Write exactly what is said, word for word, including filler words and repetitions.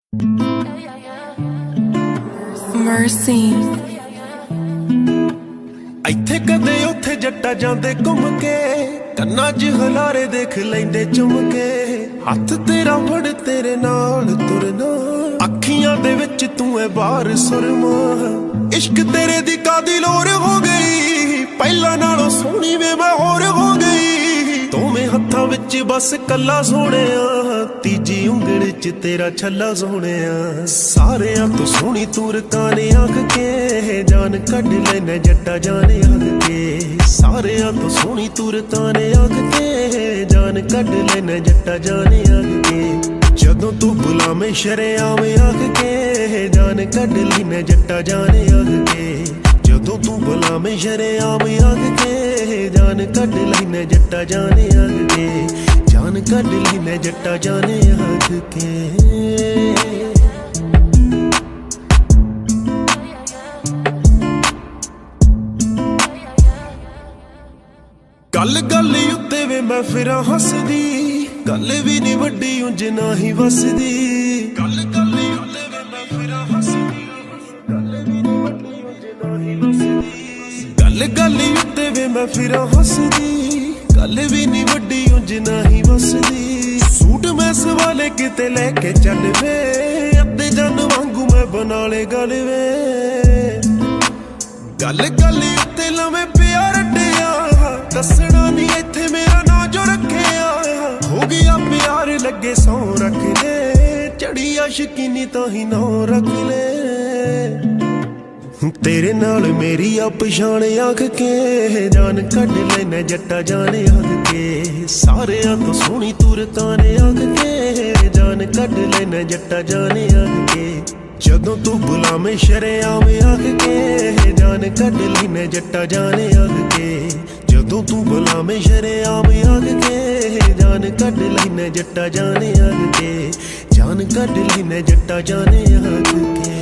Mercy ਇੱਥੇ ਕਦੇ ਉੱਥੇ ਜੱਟਾ ਜਾਂਦੇ ਘੁੰਮ ਕੇ, ਕੰਨਾਂ 'ਚ ਹਲਾਰੇ ਦੇਖ ਲੈਂਦੇ ਚੁੰਮ ਕੇ। ਹੱਥ ਤੇਰਾ ਫੜ ਤੇਰੇ ਨਾਲ ਤੁਰਨਾ, ਅੱਖੀਆਂ ਦੇ ਵਿੱਚ ਤੂੰ ਐ ਬਾਹਰ ਸੁਰਮਾ। ਇਸ਼ਕ ਤੇਰੇ ਦੀ ਕਾਦੀ ਲੋਰ ਹੋ ਗਈ, ਪਹਿਲਾਂ ਨਾਲੋਂ ਸੋਹਣੀ ਵੇ ਮੈਂ ਹੋਰ ਹੋ ਗਈ। ਦੋਵੇਂ ਹੱਥਾਂ ਵਿੱਚ ਬਸ ਕੱਲਾ ਸੋਹਣਿਆ, ਤੀਜੀ ਉਂਗਲ 'ਚ ਤੇਰਾ ਛੱਲਾ ਸੋਹਣਿਆ। ਸਾਰਿਆਂ ਤੋਂ ਸੋਹਣੀ ਤੂੰ ਰਕਾਂ ਨੇ ਆਖ ਕੇ, ਜਾਨ ਕੱਢ ਲੈਣਾ ਜੱਟਾ ਜਾਣੇ ਆਖ ਕੇ। ਸਾਰਿਆਂ ਤੋਂ ਸੋਹਣੀ ਤੂੰ ਰਕਾਂ ਨੇ ਆਖ ਕੇ, ਜਾਨ ਕੱਢ ਲੈਣਾ ਜੱਟਾ ਜਾਣੇ ਆਖ ਕੇ। ਜਦੋਂ ਤੂੰ ਬੁਲਾਵੇਂ ਸ਼ਰੇਆਮ ਆਖ ਕੇ, ਜਾਨ ਕੱਢ ਲੈਣਾ ਜੱਟਾ ਜਾਣੇ ਆਖ ਕੇ। ਜਦੋਂ ਤੂੰ ਬੁਲਾਵੇਂ ਸ਼ਰੇਆਮ ਆਖ ਕੇ, ਜਾਨ ਕੱਢ ਲੈਣਾ ਜੱਟਾ ਜਾਣੇ ਆਖ ਕੇ। ਜਾਨ ਕੱਢ ਲੈਣਾ ਜੱਟਾ ਜਾਣੇ ਆਖ ਕੇ। ਗੱਲ ਗੱਲ ਉੱਤੇ ਵੇ ਮੈਂ ਫਿਰਾਂ ਹੱਸਦੀ, ਗੱਲ ਵੀ ਨੀ ਵੱਡੀ ਉਂਝ ਨਾ ਹੀ ਵਸਦੀ। ਗੱਲ ਗੱਲ ਉੱਤੇ ਵੇ ਮੈਂ ਫਿਰਾਂ ਹੱਸਦੀ, ਗੱਲ ਵੀ ਨੀ ਵੱਡੀ ਉਂਝ ਨਾ ਹੀ ਵਸਦੀ। ਗੱਲ ਗੱਲ ਉੱਤੇ ਵੇ ਮੈਂ ਫਿਰਾਂ ਹੱਸਦੀ, ਗੱਲ ਵੀ ਨੀ ਵੱਡੀ ਉਂਝ ਨਾ ਹੀ ਵਸਦੀ। ਸੂਟ ਮੈਂ ਸਵਾਲੇ ਕਿਤੇ ਲੈ ਕੇ ਚੱਲ ਵੇ, ਅੱਧੇ ਜਨ ਵਾਂਗੂ ਮੈਂ ਬਣਾ ਲੇ ਗੱਲ ਵੇ। ਗੱਲ ਗੱਲ ਉੱਤੇ ਲਵੇਂ ਪਿਆਰ ਰੱਟਿਆ, ਦੱਸਣਾ ਨੀ ਇੱਥੇ ਮੇਰਾ ਨਾਂ ਜੋ ਰੱਖਿਆ। ਹੋ ਗਿਆ ਪਿਆਰ ਲੱਗੇ ਸੌ ਰੱਖ ਲੈ, ਚੜੀ ਆਸ਼ਕੀਨੀ ਤਾਂ ਹੀ ਨਾਂ ਰੱਖ ਲੈ। ਤੇਰੇ ਨਾਲ ਮੇਰੀ ਆ ਪਛਾਣ ਆਖ ਕੇ, ਜਾਨ ਕੱਢ ਲੈਣਾ ਜੱਟਾ ਜਾਣੇ ਆਖ ਕੇ। ਸਾਰਿਆਂ ਤੋਂ ਸੋਹਣੀ ਤੂੰ ਰਕਾਂ ਨੇ ਆਖ ਕੇ, ਜਾਨ ਕੱਢ ਲੈਣਾ ਜੱਟਾ ਜਾਣੇ ਆਖ ਕੇ। ਜਦੋਂ ਤੂੰ ਬੁਲਾਵੇਂ ਸ਼ਰੇਆਮ ਆਖ ਕੇ, ਜਾਨ ਕੱਢ ਲੈਣਾ ਜੱਟਾ ਜਾਣੇ ਆਖ ਕੇ। ਜਦੋਂ ਤੂੰ ਬੁਲਾਵੇਂ ਸ਼ਰੇਆਮ ਆਖ ਕੇ, ਜਾਨ ਕੱਢ ਲੈਣਾ ਜੱਟਾ ਜਾਣੇ ਆਖ ਕੇ। ਜਾਨ ਕੱਢ ਲੈਣਾ ਜੱਟਾ ਜਾਣੇ ਆਖ ਕੇ।